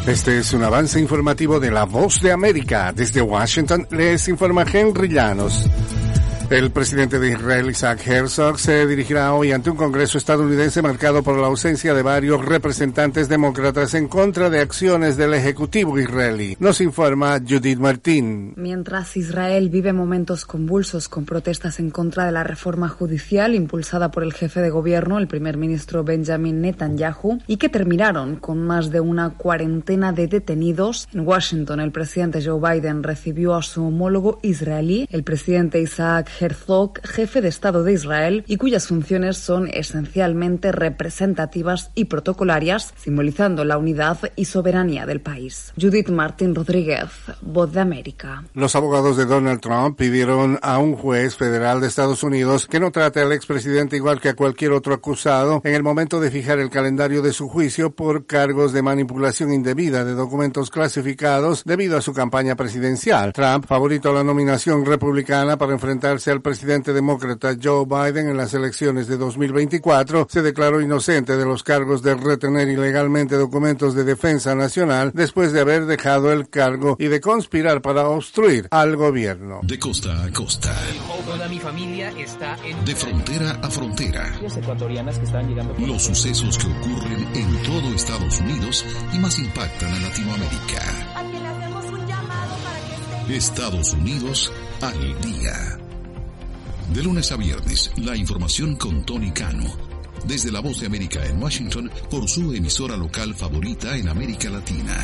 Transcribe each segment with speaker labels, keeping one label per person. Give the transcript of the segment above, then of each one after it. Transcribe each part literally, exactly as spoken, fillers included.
Speaker 1: Este es un avance informativo de La Voz de América. Desde Washington les informa Henry Llanos. El presidente de Israel, Isaac Herzog, se dirigirá hoy ante un Congreso estadounidense marcado por la ausencia de varios representantes demócratas en contra de acciones del Ejecutivo israelí. Nos informa Judith Martín.
Speaker 2: Mientras Israel vive momentos convulsos con protestas en contra de la reforma judicial impulsada por el jefe de gobierno, el primer ministro Benjamin Netanyahu, y que terminaron con más de una cuarentena de detenidos, en Washington el presidente Joe Biden recibió a su homólogo israelí, el presidente Isaac Herzog, jefe de Estado de Israel, y cuyas funciones son esencialmente representativas y protocolarias, simbolizando la unidad y soberanía del país. Judith Martín Rodríguez, Voz de América.
Speaker 1: Los abogados de Donald Trump pidieron a un juez federal de Estados Unidos que no trate al expresidente igual que a cualquier otro acusado en el momento de fijar el calendario de su juicio por cargos de manipulación indebida de documentos clasificados debido a su campaña presidencial. Trump, favorito a la nominación republicana para enfrentarse al presidente demócrata Joe Biden en las elecciones de dos mil veinticuatro, se declaró inocente de los cargos de retener ilegalmente documentos de defensa nacional después de haber dejado el cargo y de conspirar para obstruir al gobierno.
Speaker 3: De costa a costa.
Speaker 4: Toda mi familia está en...
Speaker 3: De frontera a frontera.
Speaker 4: Los ecuatorianas que están llegando...
Speaker 3: Los sucesos que ocurren en todo Estados Unidos y más impactan a Latinoamérica.
Speaker 5: A quien le hacemos un llamado para que esté...
Speaker 3: Estados Unidos al día. De lunes a viernes, la información con Tony Cano. Desde La Voz de América en Washington, por su emisora local favorita en América Latina.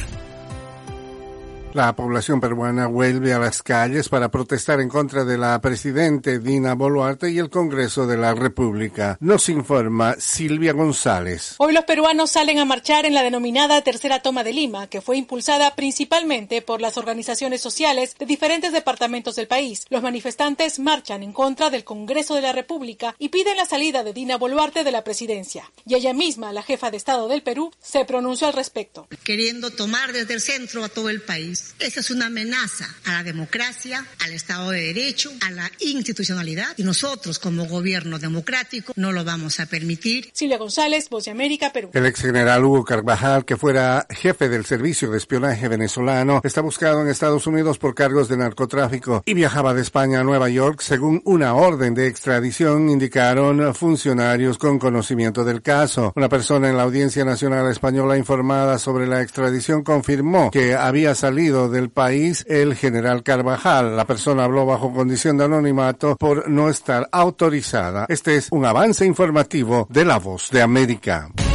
Speaker 1: La población peruana vuelve a las calles para protestar en contra de la presidenta Dina Boluarte y el Congreso de la República. Nos informa Silvia González.
Speaker 6: Hoy los peruanos salen a marchar en la denominada Tercera Toma de Lima, que fue impulsada principalmente por las organizaciones sociales de diferentes departamentos del país. Los manifestantes marchan en contra del Congreso de la República y piden la salida de Dina Boluarte de la presidencia. Y ella misma, la jefa de Estado del Perú, se pronunció al respecto.
Speaker 7: Queriendo tomar desde el centro a todo el país. Esa es una amenaza a la democracia, al Estado de Derecho, a la institucionalidad, y nosotros como gobierno democrático no lo vamos a permitir.
Speaker 6: Silvia González, Voz de América, Perú.
Speaker 1: El ex general Hugo Carvajal, que fuera jefe del Servicio de Espionaje venezolano, está buscado en Estados Unidos por cargos de narcotráfico y viajaba de España a Nueva York según una orden de extradición, indicaron funcionarios con conocimiento del caso. Una persona en la Audiencia Nacional Española informada sobre la extradición confirmó que había salido del país el general Carvajal. La persona habló bajo condición de anonimato por no estar autorizada. Este es un avance informativo de La Voz de América.